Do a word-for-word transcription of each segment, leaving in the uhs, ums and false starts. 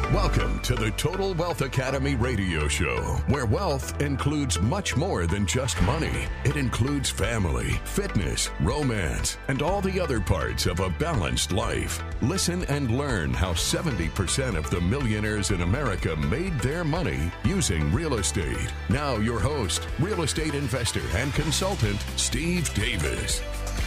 Welcome to the Total Wealth Academy radio show, where wealth includes much more than just money. It includes family, fitness, romance, and all the other parts of a balanced life. Listen and learn how seventy percent of the millionaires in America made their money using real estate. Now your host, real estate investor and consultant, Steve Davis.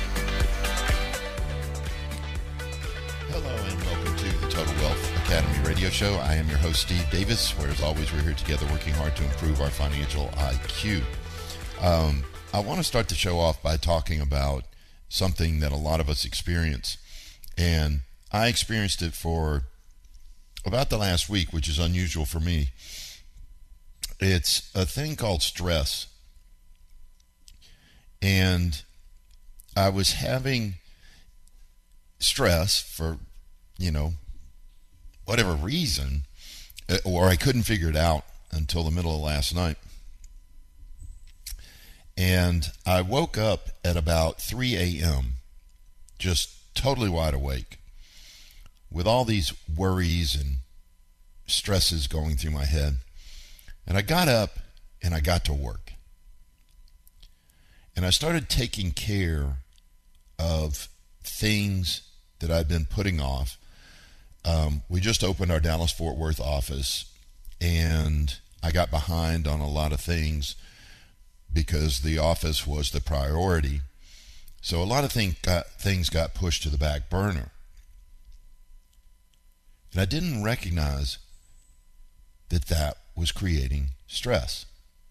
Hello and welcome to the Total Wealth Academy radio show. I am your host, Steve Davis, where as always we're here together working hard to improve our financial I Q. Um, I want to start the show off by talking about something that a lot of us experience. And I experienced it for about the last week, which is unusual for me. It's a thing called stress. And I was having stress for, you know, whatever reason, or I couldn't figure it out until the middle of last night. And I woke up at about three a.m., just totally wide awake, with all these worries and stresses going through my head. And I got up and I got to work. And I started taking care of things that I've been putting off. Um, we just opened our Dallas-Fort Worth office, and I got behind on a lot of things because the office was the priority. So a lot of thing got, things got pushed to the back burner. And I didn't recognize that that was creating stress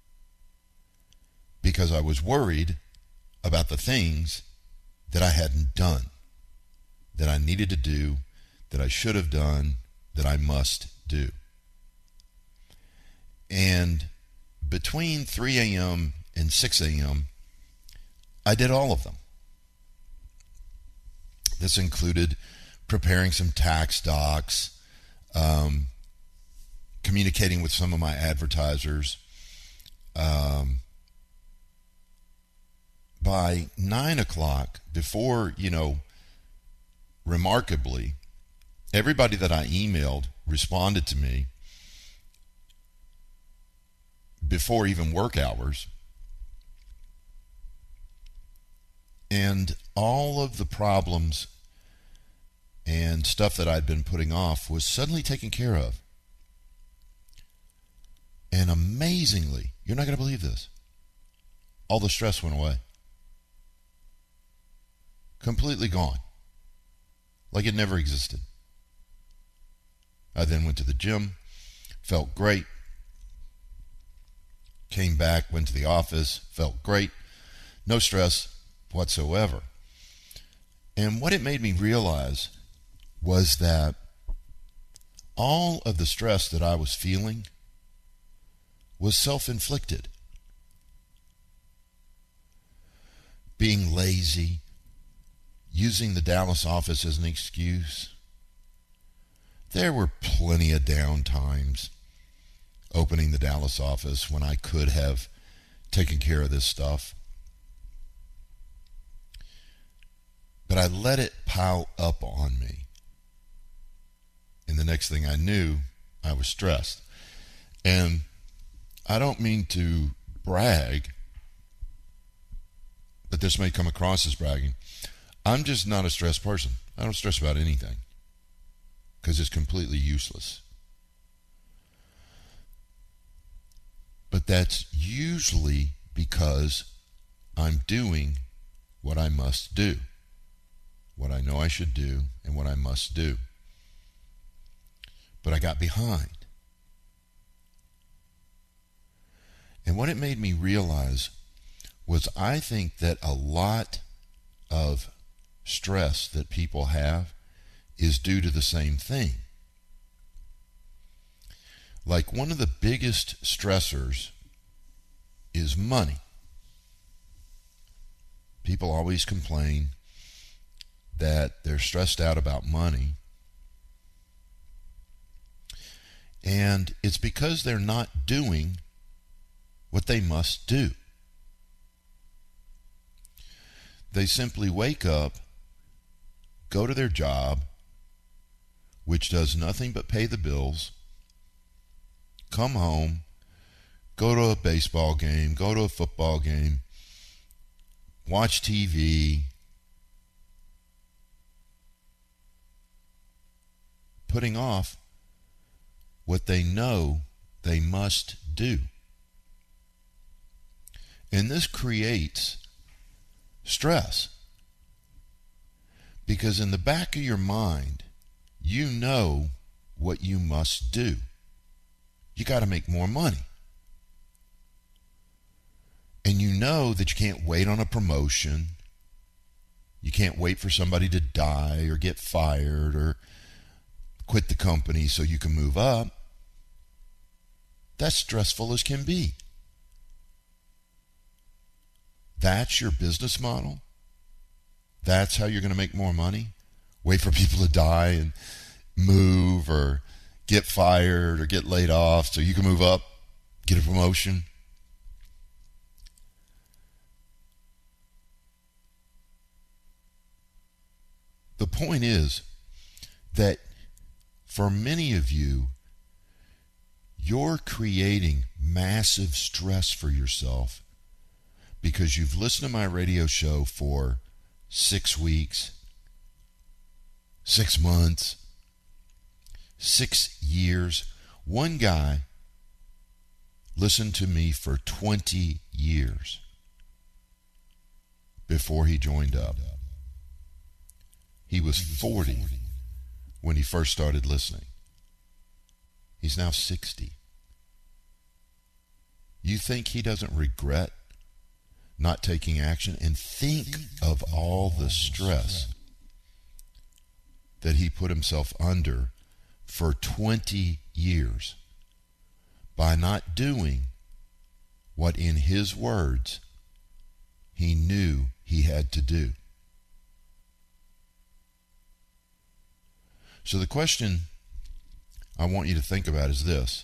because I was worried about the things that I hadn't done, that I needed to do, that I should have done, that I must do. And between three a.m. and six a.m., I did all of them. This included preparing some tax docs, um, communicating with some of my advertisers. Um, by nine o'clock, before, you know, remarkably, everybody that I emailed responded to me before even work hours. And all of the problems and stuff that I'd been putting off was suddenly taken care of. And amazingly, you're not going to believe this, all the stress went away. Completely gone. Like it never existed. I then went to the gym, felt great, came back, went to the office, felt great, no stress whatsoever. And what it made me realize was that all of the stress that I was feeling was self-inflicted. Being lazy, using the Dallas office as an excuse. There were plenty of down times opening the Dallas office when I could have taken care of this stuff. But I let it pile up on me. And the next thing I knew, I was stressed. And I don't mean to brag, but this may come across as bragging. I'm just not a stressed person. I don't stress about anything because it's completely useless. But that's usually because I'm doing what I must do, what I know I should do, and what I must do. But I got behind. And what it made me realize was I think that a lot of stress that people have is due to the same thing. Like one of the biggest stressors is money. People always complain that they're stressed out about money. And it's because they're not doing what they must do. They simply wake up, go to their job, which does nothing but pay the bills, come home, go to a baseball game, go to a football game, watch T V, putting off what they know they must do. And this creates stress. Because in the back of your mind, you know what you must do. You got to make more money. And you know that you can't wait on a promotion. You can't wait for somebody to die or get fired or quit the company so you can move up. That's stressful as can be. That's your business model? That's how you're going to make more money? Wait for people to die and move or get fired or get laid off so you can move up, get a promotion? The point is that for many of you, you're creating massive stress for yourself because you've listened to my radio show for six weeks, six months, six years. One guy listened to me for twenty years before he joined up. He was forty when he first started listening. He's now sixty. You think he doesn't regret not taking action? And think of all the stress that he put himself under for twenty years by not doing what, in his words, he knew he had to do. So the question I want you to think about is this.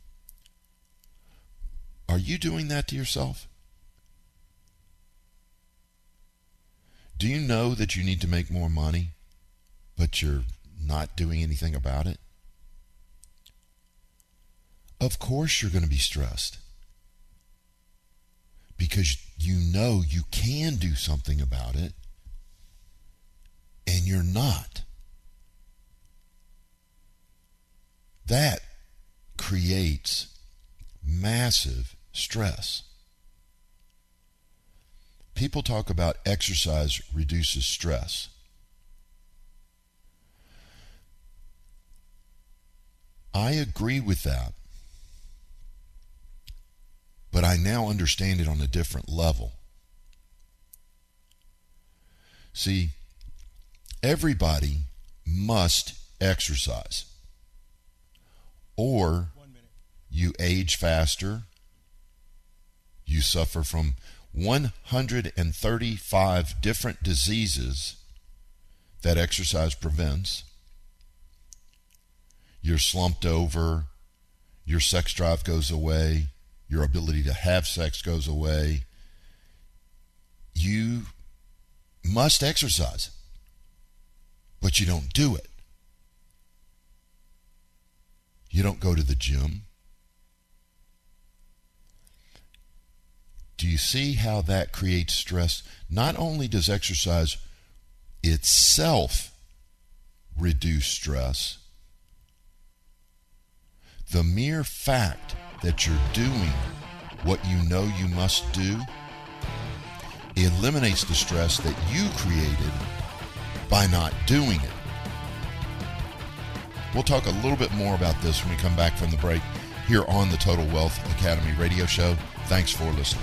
Are you doing that to yourself? Do you know that you need to make more money, but you're not doing anything about it? Of course you're going to be stressed because you know you can do something about it, and you're not. That creates massive stress. People talk about exercise reduces stress. I agree with that, but I now understand it on a different level. See, everybody must exercise, or you age faster, you suffer from one hundred thirty-five different diseases that exercise prevents. You're slumped over, your sex drive goes away, your ability to have sex goes away. You must exercise, but you don't do it. You don't go to the gym. Do you see how that creates stress? Not only does exercise itself reduce stress, the mere fact that you're doing what you know you must do eliminates the stress that you created by not doing it. We'll talk a little bit more about this when we come back from the break here on the Total Wealth Academy radio show. Thanks for listening.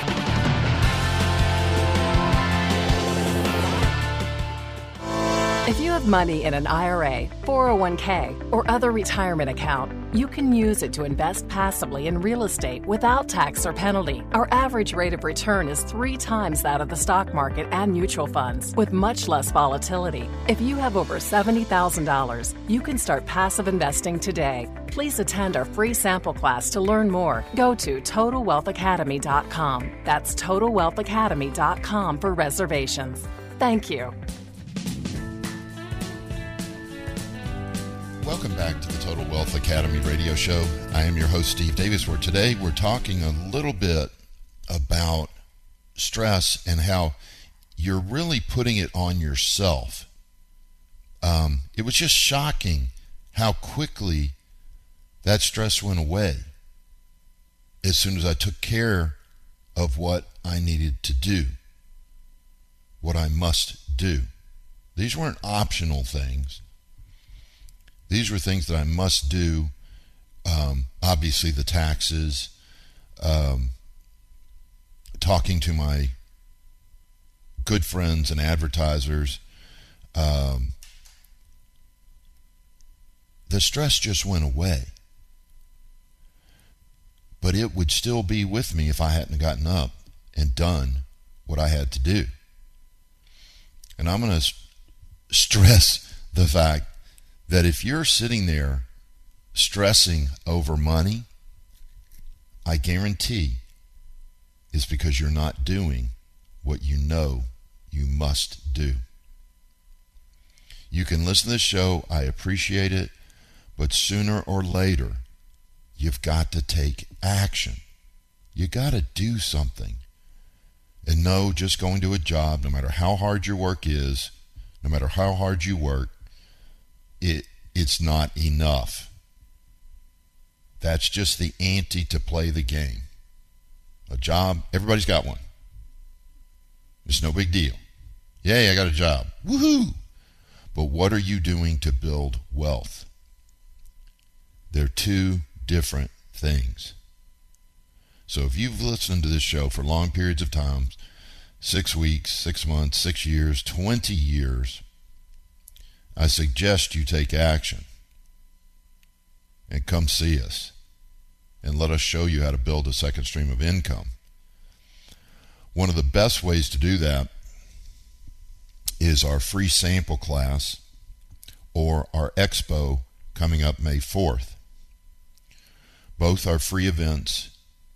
If you have money in an I R A, four oh one k, or other retirement account, you can use it to invest passively in real estate without tax or penalty. Our average rate of return is three times that of the stock market and mutual funds, with much less volatility. If you have over seventy thousand dollars, you can start passive investing today. Please attend our free sample class to learn more. Go to total wealth academy dot com. That's total wealth academy dot com for reservations. Thank you. Welcome back to the Total Wealth Academy radio show. I am your host, Steve Davis, where today we're talking a little bit about stress and how you're really putting it on yourself. Um, it was just shocking how quickly that stress went away as soon as I took care of what I needed to do, what I must do. These weren't optional things. These were things that I must do. Um, obviously, the taxes, um, talking to my good friends and advertisers. Um, the stress just went away. But it would still be with me if I hadn't gotten up and done what I had to do. And I'm going to stress the fact that if you're sitting there stressing over money, I guarantee it's because you're not doing what you know you must do. You can listen to this show, I appreciate it, but sooner or later, you've got to take action. You got to do something. And no, just going to a job, no matter how hard your work is, no matter how hard you work, It, it's not enough. That's just the ante to play the game. A job, everybody's got one. It's no big deal. Yay, I got a job. Woohoo! But what are you doing to build wealth? They're two different things. So if you've listened to this show for long periods of time, six weeks, six months, six years, twenty years, I suggest you take action and come see us and let us show you how to build a second stream of income. One of the best ways to do that is our free sample class or our expo coming up May fourth. Both are free events,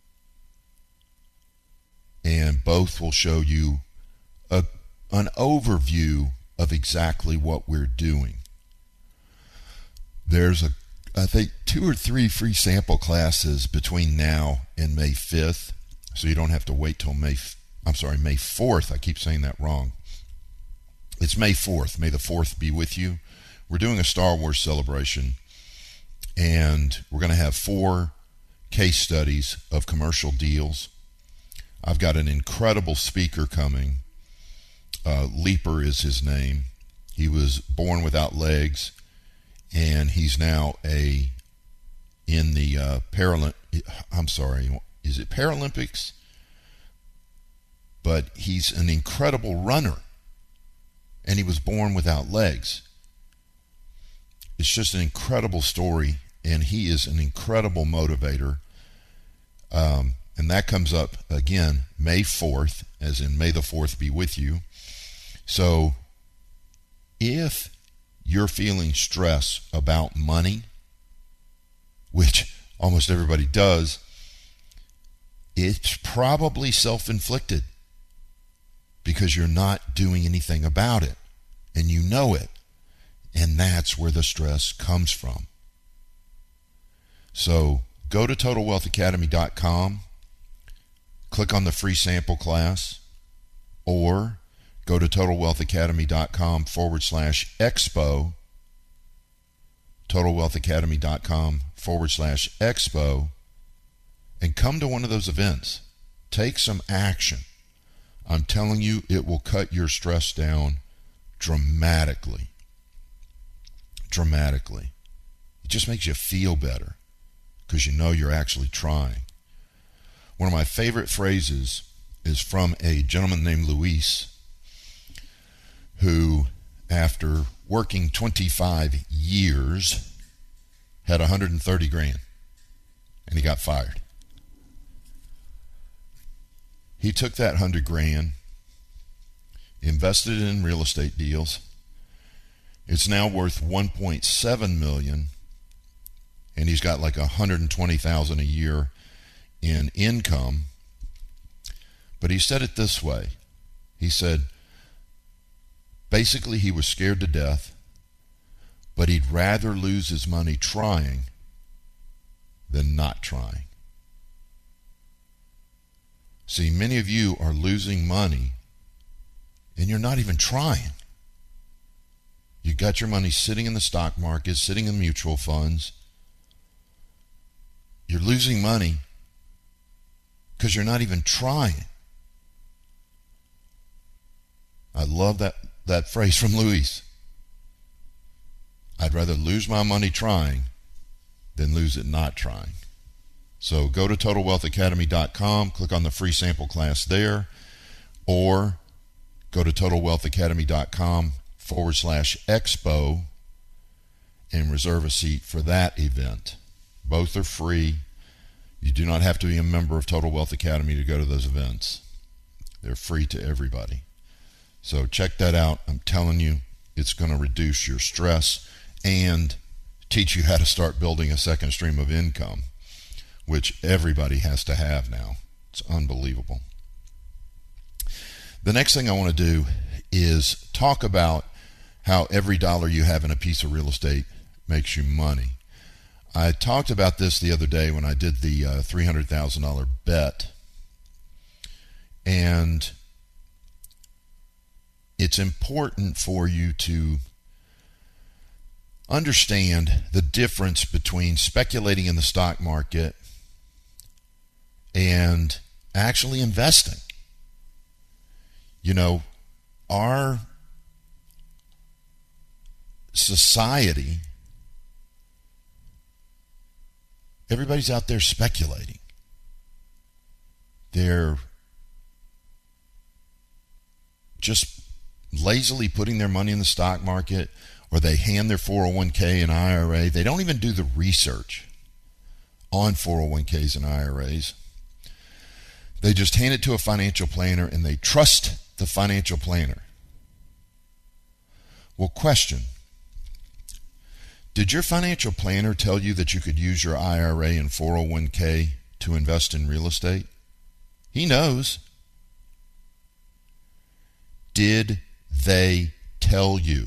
and both will show you a, an overview of exactly what we're doing. There's a, I think, two or three free sample classes between now and May fifth, so you don't have to wait till May, I'm sorry, May fourth. I keep saying that wrong. It's May fourth. May the fourth be with you. We're doing a Star Wars celebration, and we're going to have four case studies of commercial deals. I've got an incredible speaker coming. Uh, Leaper is his name. He was born without legs, and he's now a in the uh, Paralympic. I'm sorry, is it Paralympics? But he's an incredible runner, and he was born without legs. It's just an incredible story, and he is an incredible motivator. Um, and that comes up again May fourth, as in May the fourth be with you. So if you're feeling stress about money, which almost everybody does, it's probably self-inflicted because you're not doing anything about it, and you know it, and that's where the stress comes from. So go to total wealth academy dot com, click on the free sample class, or go to total wealth academy dot com forward slash expo, total wealth academy dot com forward slash expo, and come to one of those events. Take some action. I'm telling you, it will cut your stress down dramatically. Dramatically. It just makes you feel better because you know you're actually trying. One of my favorite phrases is from a gentleman named Luis, who, after working twenty-five years, had one hundred thirty grand, and he got fired. He took that one hundred grand, invested it in real estate deals. It's now worth one point seven million dollars, and he's got like one hundred twenty thousand dollars a year in income. But he said it this way. He said, basically, he was scared to death, but he'd rather lose his money trying than not trying. See, many of you are losing money and you're not even trying. You got your money sitting in the stock market, sitting in mutual funds. You're losing money because you're not even trying. I love that, that phrase from Luis. I'd rather lose my money trying than lose it not trying. So go to total wealth academy dot com, click on the free sample class there, or go to total wealth academy dot com forward slash expo and reserve a seat for that event. Both are free. You do not have to be a member of Total Wealth Academy to go to those events. They're free to everybody. So check that out. I'm telling you, it's going to reduce your stress and teach you how to start building a second stream of income, which everybody has to have now. It's unbelievable. The next thing I want to do is talk about how every dollar you have in a piece of real estate makes you money. I talked about this the other day when I did the uh, three hundred thousand dollars bet. And it's important for you to understand the difference between speculating in the stock market and actually investing. You know, our society, everybody's out there speculating. They're just lazily putting their money in the stock market, or they hand their four oh one k and I R A. They don't even do the research on four oh one k's and I R As. They just hand it to a financial planner and they trust the financial planner. Well, question. Did your financial planner tell you that you could use your I R A and four oh one k to invest in real estate? He knows. Did they tell you?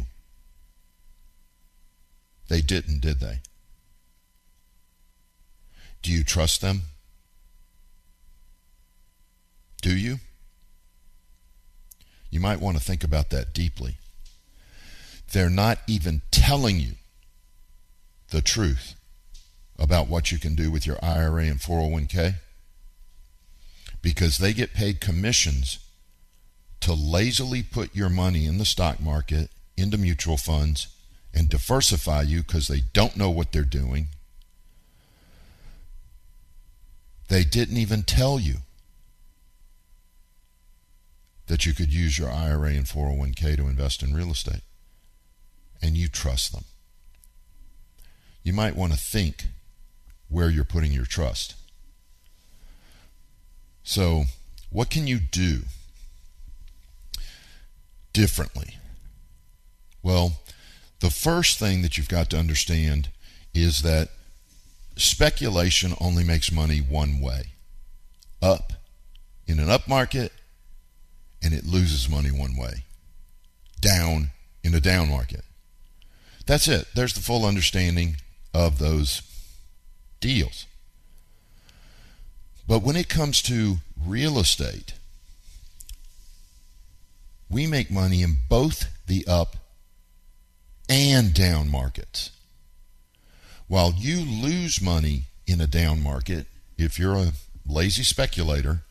They didn't, did they? Do you trust them? Do you? You might want to think about that deeply. They're not even telling you the truth about what you can do with your I R A and four oh one k because they get paid commissions to lazily put your money in the stock market, into mutual funds, and diversify you because they don't know what they're doing. They didn't even tell you that you could use your I R A and four oh one k to invest in real estate, and you trust them. You might want to think where you're putting your trust. So, what can you do differently? Well, the first thing that you've got to understand is that speculation only makes money one way. Up in an up market, and it loses money one way. Down in a down market. That's it. There's the full understanding of those deals. But when it comes to real estate, we make money in both the up and down markets. While you lose money in a down market, if you're a lazy speculator,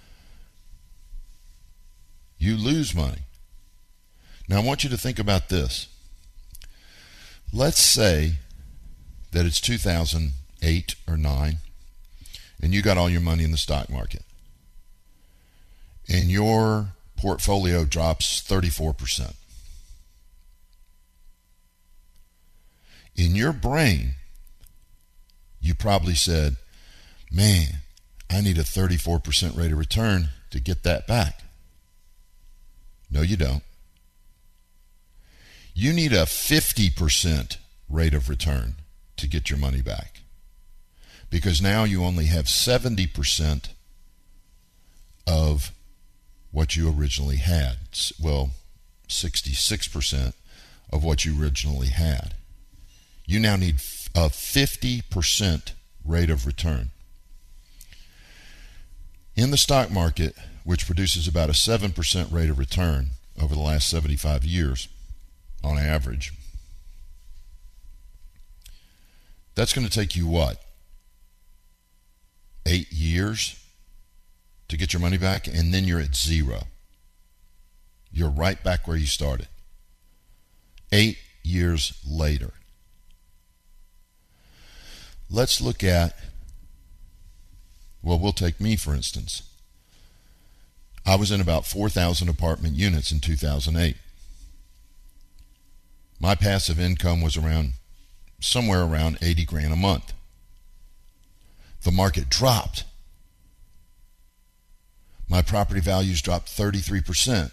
you lose money. Now I want you to think about this. Let's say that it's two thousand eight or nine, and you got all your money in the stock market, and your portfolio drops thirty-four percent. In your brain, you probably said, man, I need a thirty-four percent rate of return to get that back. No, you don't. You need a fifty percent rate of return to get your money back. Because now you only have seventy percent of what you originally had. Well, sixty-six percent of what you originally had. You now need a fifty percent rate of return. In the stock market, which produces about a seven percent rate of return over the last seventy-five years on average, that's going to take you what? Eight years to get your money back, and then you're at zero. You're right back where you started. Eight years later. Let's look at, well, we'll take me for instance. I was in about four thousand apartment units in two thousand eight. My passive income was around, somewhere around eighty grand a month. The market dropped. My property values dropped thirty-three percent.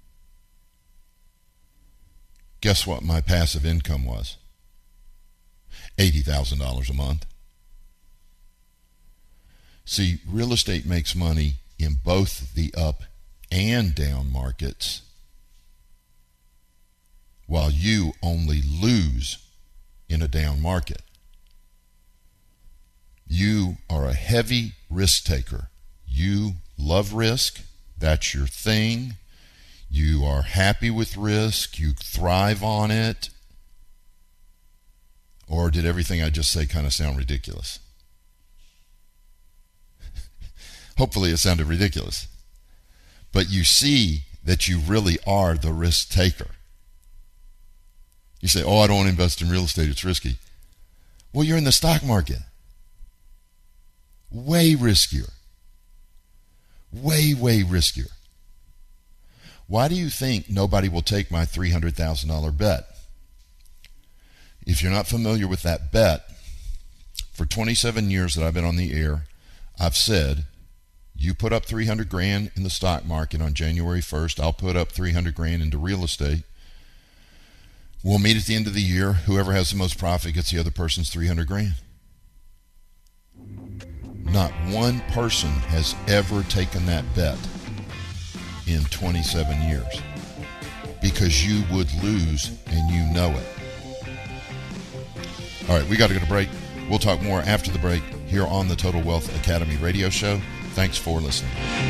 Guess what my passive income was? eighty thousand dollars a month. See, real estate makes money in both the up and down markets, while you only lose in a down market. You are a heavy risk taker. You love risk. That's your thing. You are happy with risk. You thrive on it. Or did everything I just say kind of sound ridiculous? Hopefully it sounded ridiculous. But you see that you really are the risk taker. You say, oh, I don't want to invest in real estate. It's risky. Well, you're in the stock market. Way riskier. Way, way riskier. Why do you think nobody will take my three hundred thousand dollars bet? If you're not familiar with that bet, for twenty-seven years that I've been on the air, I've said, you put up three hundred grand in the stock market on January first, I'll put up three hundred grand into real estate. We'll meet at the end of the year. Whoever has the most profit gets the other person's three hundred grand. Not one person has ever taken that bet in twenty-seven years, because you would lose and you know it. All right, we got to go to break. We'll talk more after the break here on the Total Wealth Academy radio show. Thanks for listening.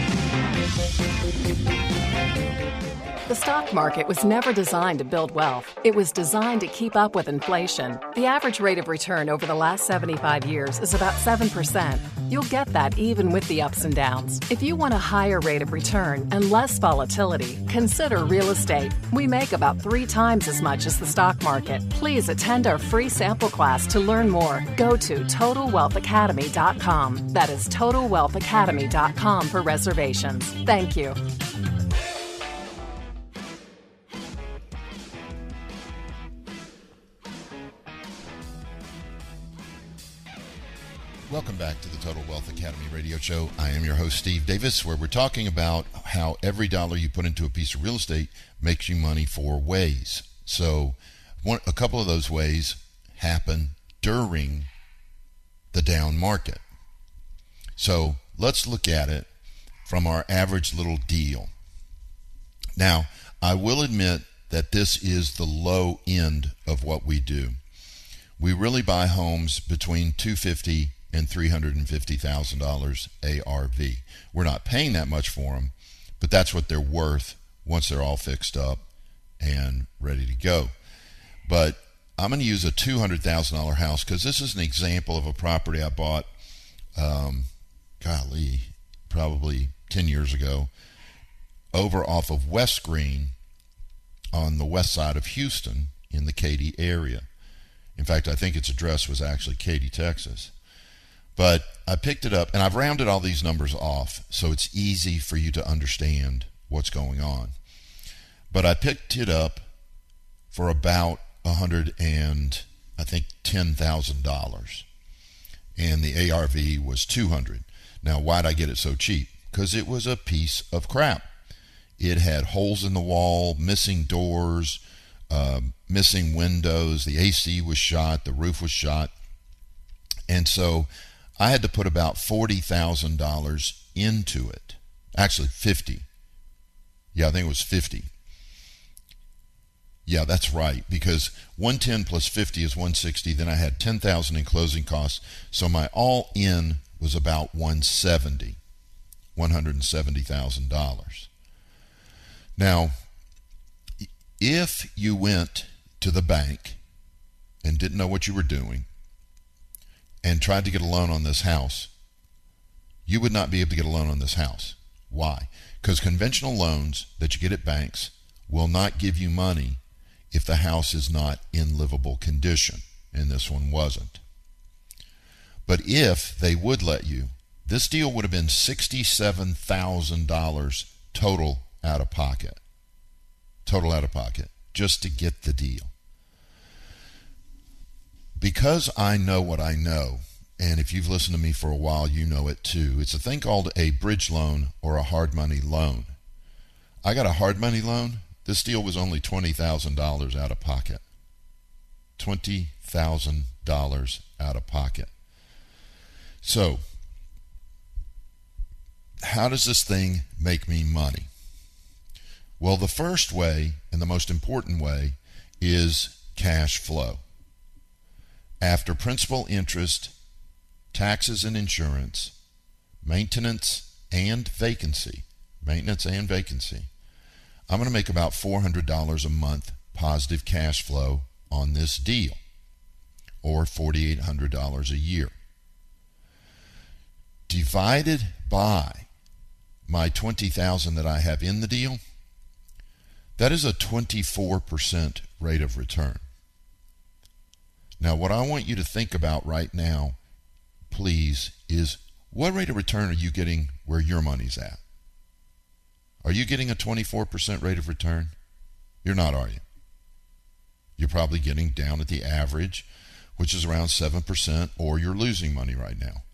The stock market was never designed to build wealth. It was designed to keep up with inflation. The average rate of return over the last seventy-five years is about seven percent. You'll get that even with the ups and downs. If you want a higher rate of return and less volatility, consider real estate. We make about three times as much as the stock market. Please attend our free sample class to learn more. Go to total wealth academy dot com. That is total wealth academy dot com for reservations. Thank you. Welcome back to the Total Wealth Academy radio show. I am your host, Steve Davis, where we're talking about how every dollar you put into a piece of real estate makes you money four ways. So one, a couple of those ways happen during the down market. So let's look at it from our average little deal. Now, I will admit that this is the low end of what we do. We really buy homes between two hundred fifty thousand dollars and three hundred fifty thousand dollars A R V. We're not paying that much for them, but that's what they're worth once they're all fixed up and ready to go. But I'm going to use a two hundred thousand dollars house because this is an example of a property I bought, um, golly, probably ten years ago, over off of West Green on the west side of Houston in the Katy area. In fact, I think its address was actually Katy, Texas. But I picked it up, and I've rounded all these numbers off, so it's easy for you to understand what's going on. But I picked it up for about a hundred and I think ten thousand dollars, and the A R V was two hundred. Now, why'd I get it so cheap? Because it was a piece of crap. It had holes in the wall, missing doors, uh, missing windows. The A C was shot. The roof was shot, and so I had to put about forty thousand dollars into it. Actually, fifty. Yeah, I think it was fifty. Yeah, that's right, because one ten plus fifty is one sixty. Then I had ten thousand in closing costs, so my all-in was about one seventy, one hundred seventy thousand dollars. Now, if you went to the bank and didn't know what you were doing and tried to get a loan on this house, you would not be able to get a loan on this house. Why? Because conventional loans that you get at banks will not give you money if the house is not in livable condition, and this one wasn't. But if they would let you, this deal would have been sixty-seven thousand dollars total out of pocket. Total out of pocket, just to get the deal. Because I know what I know, and if you've listened to me for a while, you know it too. It's a thing called a bridge loan or a hard money loan. I got a hard money loan. This deal was only twenty thousand dollars out of pocket. twenty thousand dollars out of pocket. So, how does this thing make me money? Well, the first way, and the most important way, is cash flow. After principal, interest, taxes and insurance, maintenance and vacancy, maintenance and vacancy, I'm going to make about four hundred dollars a month positive cash flow on this deal, or four thousand eight hundred dollars a year. Divided by my twenty thousand dollars that I have in the deal, that is a twenty-four percent rate of return. Now, what I want you to think about right now, please, is what rate of return are you getting where your money's at? Are you getting a twenty-four percent rate of return? You're not, are you? You're probably getting down at the average, which is around seven percent, or you're losing money right now.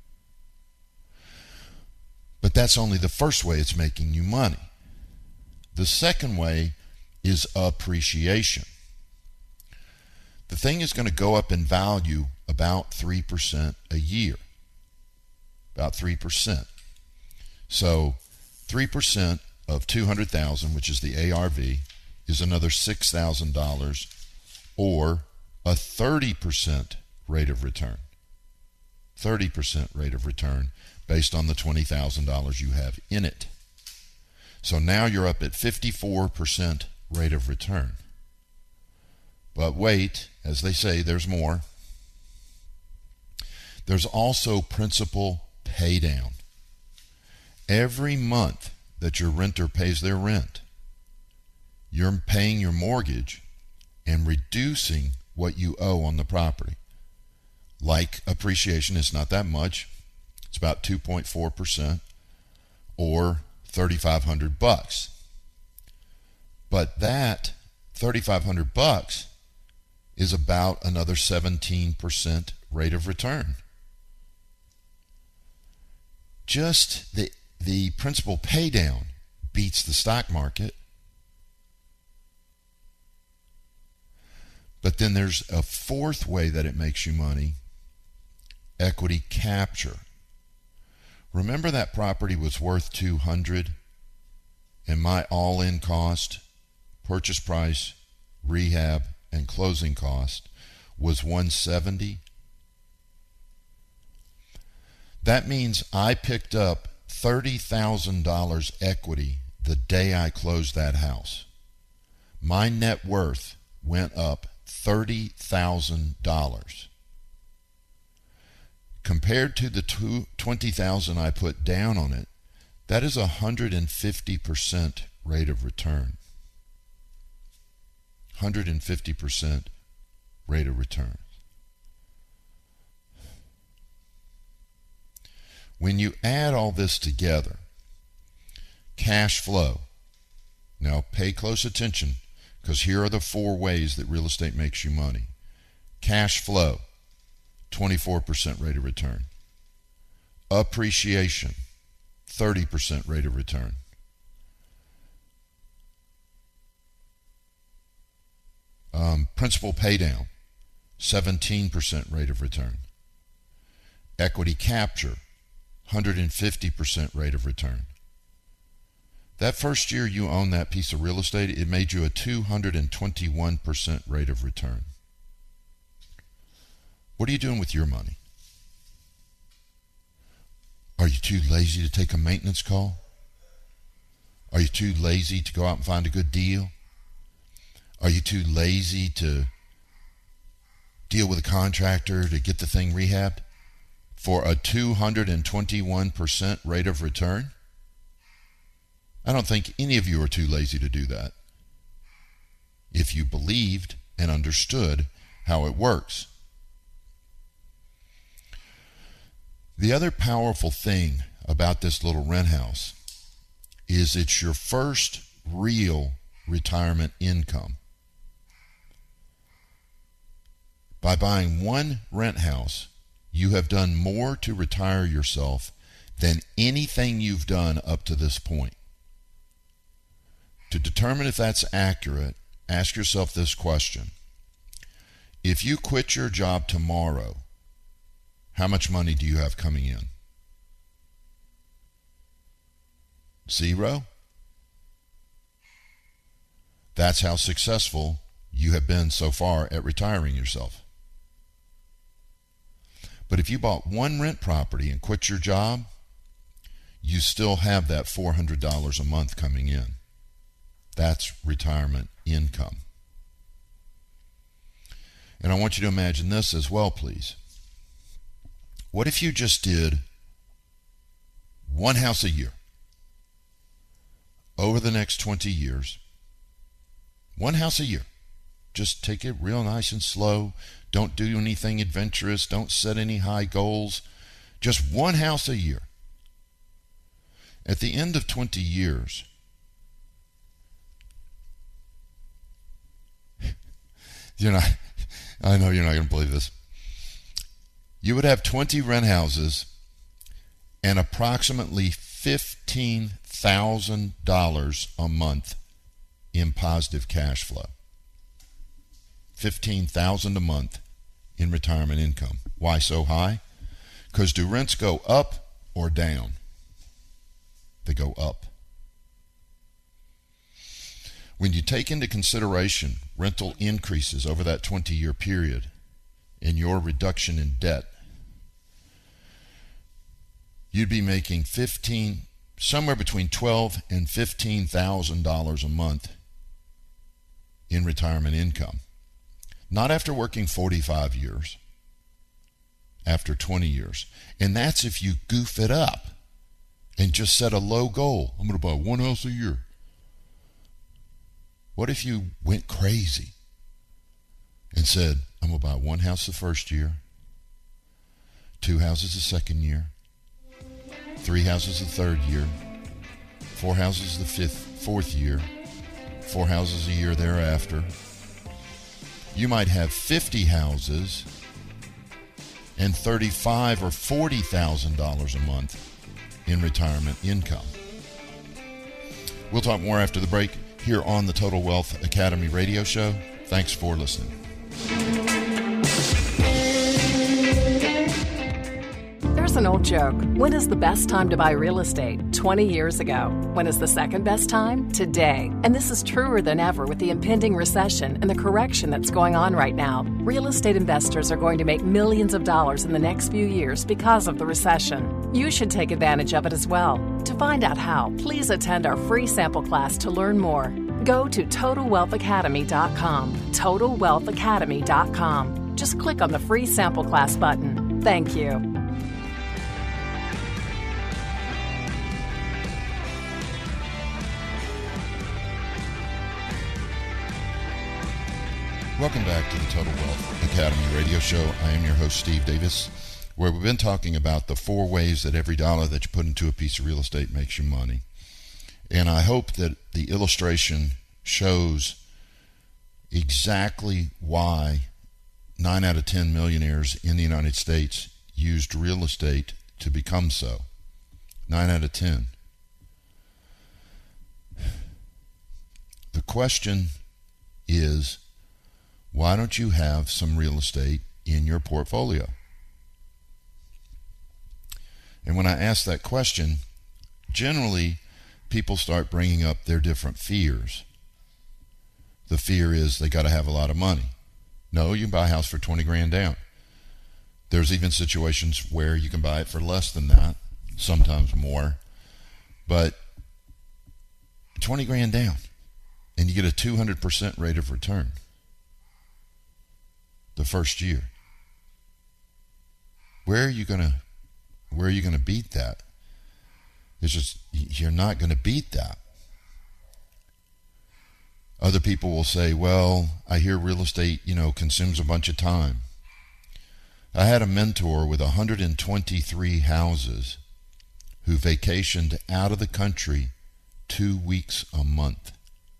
But that's only the first way it's making you money. The second way is appreciation. The thing is going to go up in value about three percent a year. About three percent. So three percent of two hundred thousand dollars, which is the A R V, is another six thousand dollars, or a thirty percent rate of return. thirty percent rate of return based on the twenty thousand dollars you have in it. So now you're up at fifty-four percent rate of return. But wait, as they say, there's more. There's also principal pay down. Every month that your renter pays their rent, you're paying your mortgage and reducing what you owe on the property. Like appreciation, it's not that much. It's about two point four percent, or thirty-five hundred bucks. But that thirty-five hundred bucks is about another seventeen percent rate of return. Just the the principal pay down beats the stock market. But then there's a fourth way that it makes you money: equity capture. Remember that property was worth two hundred dollars, and my all-in cost, purchase price, rehab, and closing cost was one hundred seventy dollars? That means I picked up thirty thousand dollars equity the day I closed that house. My net worth went up thirty thousand dollars. Compared to the twenty thousand dollars I put down on it, that is a one hundred fifty percent rate of return. one hundred fifty percent rate of return. When you add all this together, cash flow. Now pay close attention, because here are the four ways that real estate makes you money. Cash flow, twenty-four percent rate of return. Appreciation, thirty percent rate of return. Um, principal paydown, seventeen percent rate of return. Equity capture, one hundred fifty percent rate of return. That first year you owned that piece of real estate, it made you a two hundred twenty-one percent rate of return. What are you doing with your money? Are you too lazy to take a maintenance call? Are you too lazy to go out and find a good deal? Are you too lazy to deal with a contractor to get the thing rehabbed for a two hundred twenty-one percent rate of return? I don't think any of you are too lazy to do that if you believed and understood how it works. The other powerful thing about this little rent house is it's your first real retirement income. By buying one rent house, you have done more to retire yourself than anything you've done up to this point. To determine if that's accurate, ask yourself this question. If you quit your job tomorrow, how much money do you have coming in? Zero? That's how successful you have been so far at retiring yourself. But if you bought one rent property and quit your job, you still have that four hundred dollars a month coming in. That's retirement income. And I want you to imagine this as well, please. What if you just did one house a year over the next twenty years? One house a year. Just take it real nice and slow. Don't do anything adventurous. Don't set any high goals. Just one house a year. At the end of twenty years, you're not, I know you're not going to believe this. You would have twenty rent houses and approximately fifteen thousand dollars a month in positive cash flow. fifteen thousand dollars a month in retirement income. Why so high? Because do rents go up or down? They go up. When you take into consideration rental increases over that twenty-year period and your reduction in debt, you'd be making fifteen, somewhere between twelve and fifteen thousand dollars a month in retirement income. Not after working forty-five years, after twenty years. And that's if you goof it up and just set a low goal. I'm going to buy one house a year. What if you went crazy and said, I'm going to buy one house the first year, two houses the second year, three houses the third year, four houses the fifth, fourth year, four houses a year thereafter. You might have fifty houses and thirty-five or forty thousand dollars a month in retirement income. We'll talk more after the break here on the Total Wealth Academy radio show. Thanks for listening. There's an old joke. When is the best time to buy real estate? twenty years ago. When is the second best time? Today. And this is truer than ever with the impending recession and the correction that's going on right now. Real estate investors are going to make millions of dollars in the next few years because of the recession. You should take advantage of it as well. To find out how, please attend our free sample class to learn more. Go to total wealth academy dot com. total wealth academy dot com. Just click on the free sample class button. Thank you. Welcome back to the Total Wealth Academy radio show. I am your host, Steve Davis, where we've been talking about the four ways that every dollar that you put into a piece of real estate makes you money. And I hope that the illustration shows exactly why nine out of ten millionaires in the United States used real estate to become so. nine out of ten. The question is, why don't you have some real estate in your portfolio? And when I ask that question, generally people start bringing up their different fears. The fear is they got to have a lot of money. No, you can buy a house for twenty grand down. There's even situations where you can buy it for less than that, sometimes more. But twenty grand down, and you get a two hundred percent rate of return the first year. Where are you gonna where are you gonna beat that? It's just, you're not gonna beat that. Other people will say, well, I hear real estate, you know, consumes a bunch of time. I had a mentor with one hundred twenty-three houses who vacationed out of the country two weeks a month.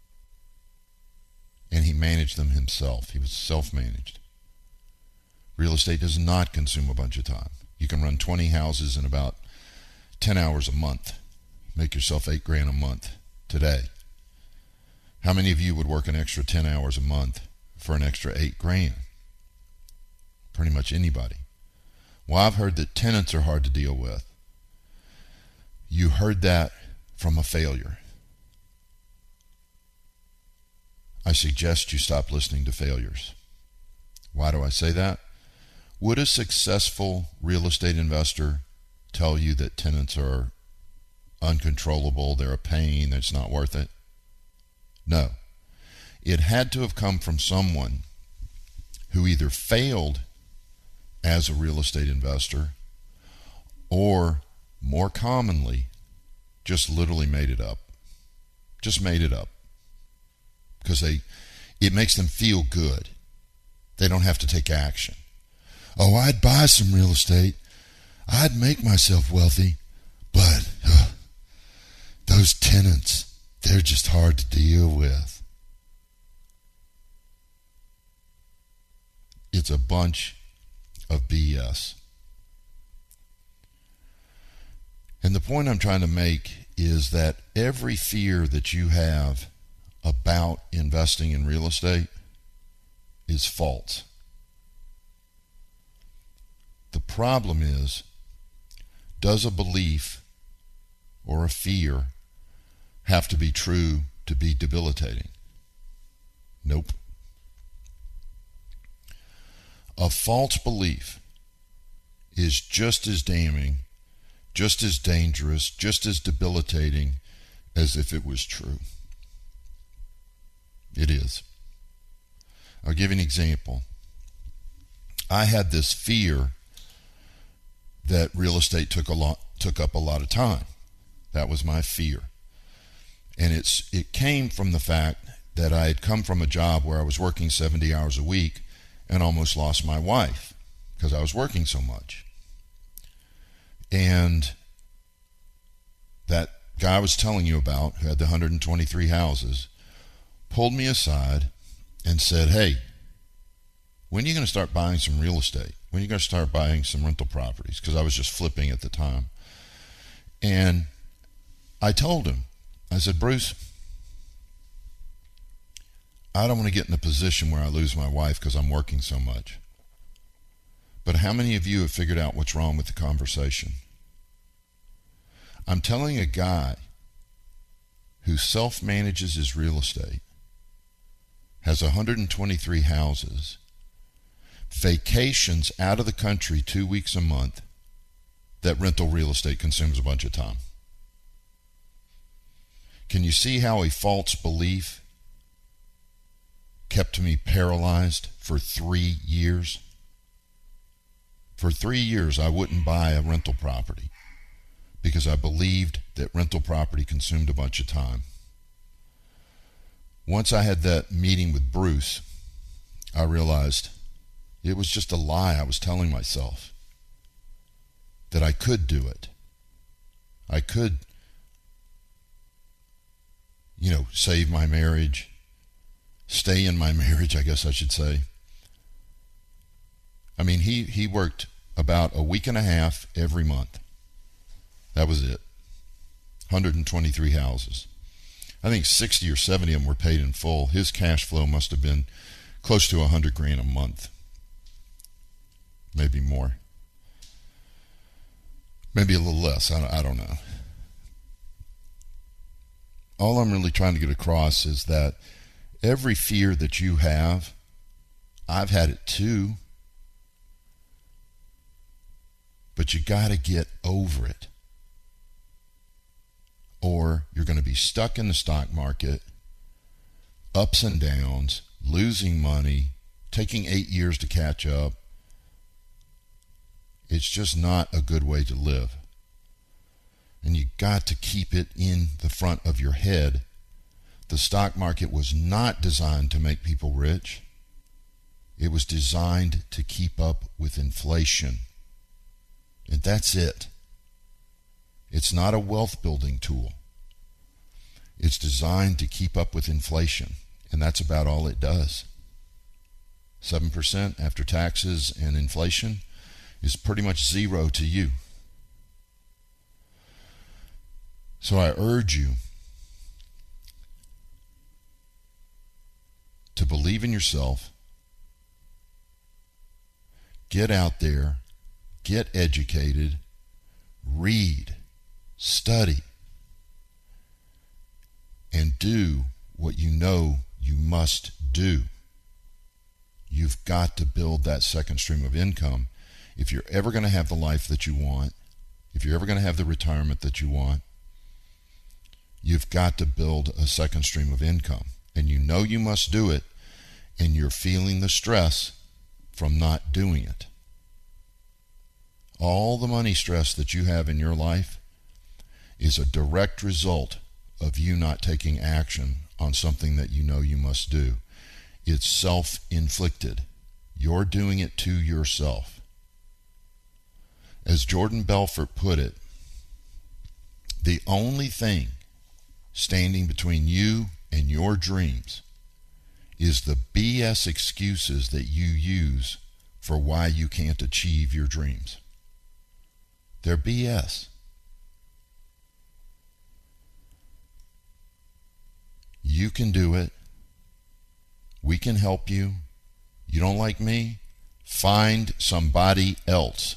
And he managed them himself. He was self-managed. Real estate does not consume a bunch of time. You can run twenty houses in about ten hours a month. Make yourself eight grand a month today. How many of you would work an extra ten hours a month for an extra eight grand? Pretty much anybody. Well, I've heard that tenants are hard to deal with. You heard that from a failure. I suggest you stop listening to failures. Why do I say that? Would a successful real estate investor tell you that tenants are uncontrollable, they're a pain, it's not worth it? No. It had to have come from someone who either failed as a real estate investor or, more commonly, just literally made it up. Just made it up. Because they, it makes them feel good. They don't have to take action. Oh, I'd buy some real estate. I'd make myself wealthy. But uh, those tenants, they're just hard to deal with. It's a bunch of B S. And the point I'm trying to make is that every fear that you have about investing in real estate is false. The problem is, does a belief or a fear have to be true to be debilitating? Nope. A false belief is just as damning, just as dangerous, just as debilitating as if it was true. It is. I'll give you an example. I had this fear that real estate took a lot, took up a lot of time. That was my fear. And it's it came from the fact that I had come from a job where I was working seventy hours a week and almost lost my wife because I was working so much. And that guy I was telling you about, who had the one hundred twenty-three houses, pulled me aside and said, hey, when are you going to start buying some real estate? When are you going to start buying some rental properties? Because I was just flipping at the time. And I told him, I said, Bruce, I don't want to get in a position where I lose my wife because I'm working so much. But how many of you have figured out what's wrong with the conversation? I'm telling a guy who self-manages his real estate, has one hundred twenty-three houses, vacations out of the country two weeks a month, that rental real estate consumes a bunch of time. Can you see how a false belief kept me paralyzed for three years? For three years, I wouldn't buy a rental property because I believed that rental property consumed a bunch of time. Once I had that meeting with Bruce, I realized it was just a lie I was telling myself, that I could do it. I could, you know, save my marriage, stay in my marriage, I guess I should say. I mean, he, he worked about a week and a half every month. That was it. one hundred twenty-three houses. I think sixty or seventy of them were paid in full. His cash flow must have been close to one hundred grand a month. Maybe more. Maybe a little less. I don't, I don't know. all I'm really trying to get across is that every fear that you have, I've had it too. But you got to get over it. Or you're going to be stuck in the stock market, ups and downs, losing money, taking eight years to catch up. It's just not a good way to live. And you got to keep it in the front of your head. The stock market was not designed to make people rich. It was designed to keep up with inflation. And that's it. It's not a wealth building tool. It's designed to keep up with inflation. And that's about all it does. seven percent after taxes and inflation is pretty much zero to you. So I urge you to believe in yourself, get out there, get educated, read, study, and do what you know you must do. You've got to build that second stream of income. If you're ever going to have the life that you want, if you're ever going to have the retirement that you want, you've got to build a second stream of income. And you know you must do it, and you're feeling the stress from not doing it. All the money stress that you have in your life is a direct result of you not taking action on something that you know you must do. It's self-inflicted. You're doing it to yourself. As Jordan Belfort put it, the only thing standing between you and your dreams is the B S excuses that you use for why you can't achieve your dreams. They're B S. You can do it. We can help you. You don't like me? Find somebody else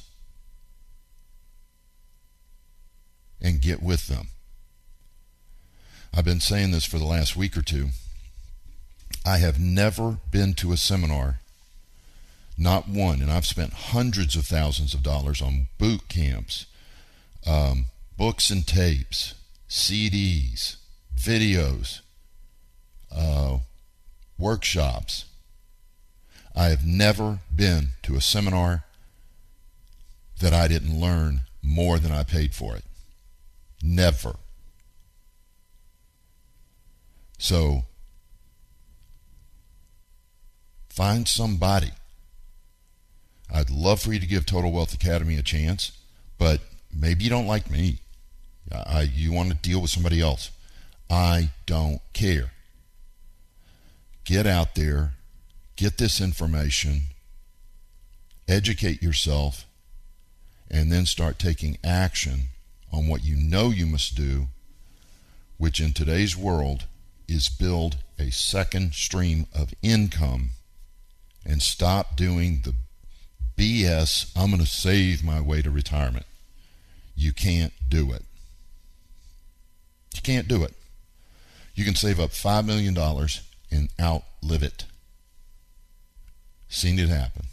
and get with them. I've been saying this for the last week or two. I have never been to a seminar, not one, and I've spent hundreds of thousands of dollars on boot camps, um, books and tapes, C Ds, videos, uh, workshops. I have never been to a seminar that I didn't learn more than I paid for it. Never. So, find somebody. I'd love for you to give Total Wealth Academy a chance, but maybe you don't like me. I, you want to deal with somebody else. I don't care. Get out there, get this information, educate yourself, and then start taking action on what you know you must do, which in today's world is build a second stream of income and stop doing the B S, I'm going to save my way to retirement. You can't do it. You can't do it. You can save up five million dollars and outlive it. Seen it happen.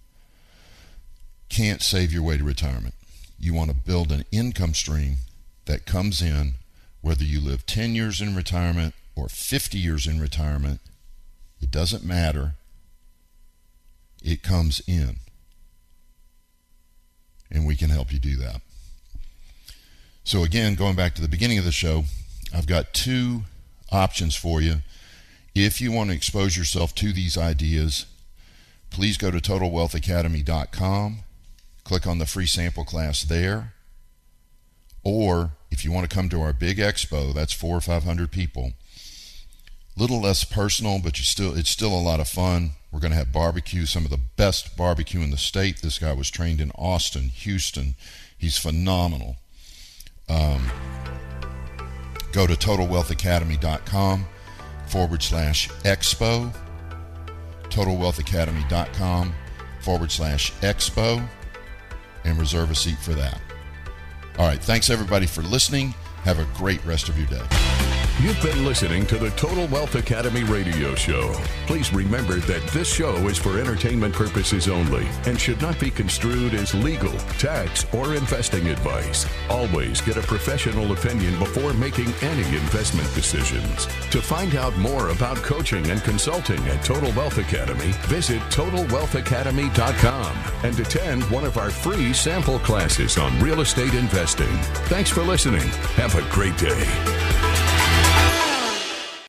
Can't save your way to retirement. You want to build an income stream that comes in whether you live ten years in retirement or fifty years in retirement. It doesn't matter. It comes in. And we can help you do that. So again, going back to the beginning of the show, I've got two options for you. If you want to expose yourself to these ideas, please go to total wealth academy dot com. Click on the free sample class there. Or if you want to come to our big expo, that's four or five hundred people. Little less personal, but you still it's still a lot of fun. We're going to have barbecue, some of the best barbecue in the state. This guy was trained in Austin, Houston. He's phenomenal. Um, go to total wealth academy dot com forward slash expo. total wealth academy dot com forward slash expo. And reserve a seat for that. All right. Thanks, everybody, for listening. Have a great rest of your day. You've been listening to the Total Wealth Academy radio show. Please remember that this show is for entertainment purposes only and should not be construed as legal, tax, or investing advice. Always get a professional opinion before making any investment decisions. To find out more about coaching and consulting at Total Wealth Academy, visit total wealth academy dot com and attend one of our free sample classes on real estate investing. Thanks for listening. Have a great day.